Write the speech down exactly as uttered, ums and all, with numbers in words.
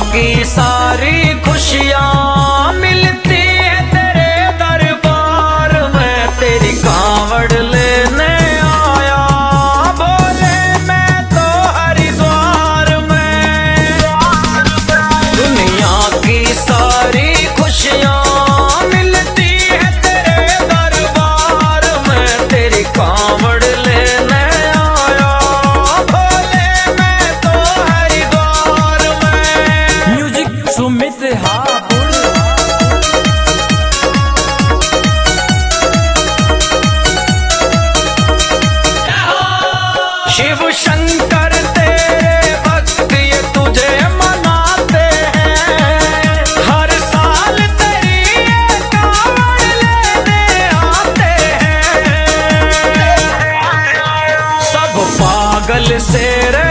की सारी खुशियाँ मिलती है तेरे दरबार में। तेरी कांवड़ लेने आया बोले मैं तो हरिद्वार में। दुनिया की सारी खुशियाँ मिलती है तेरे दरबार में। तेरी कांवड़ लेने आया बोले मैं तो हरिद्वार में। म्यूजिक सुमित हापुड़। शिव शंकर तेरे भक्त ये तुझे मनाते हैं। हर साल तेरी ये कांवड़ लेने आते हैं। सब पागल से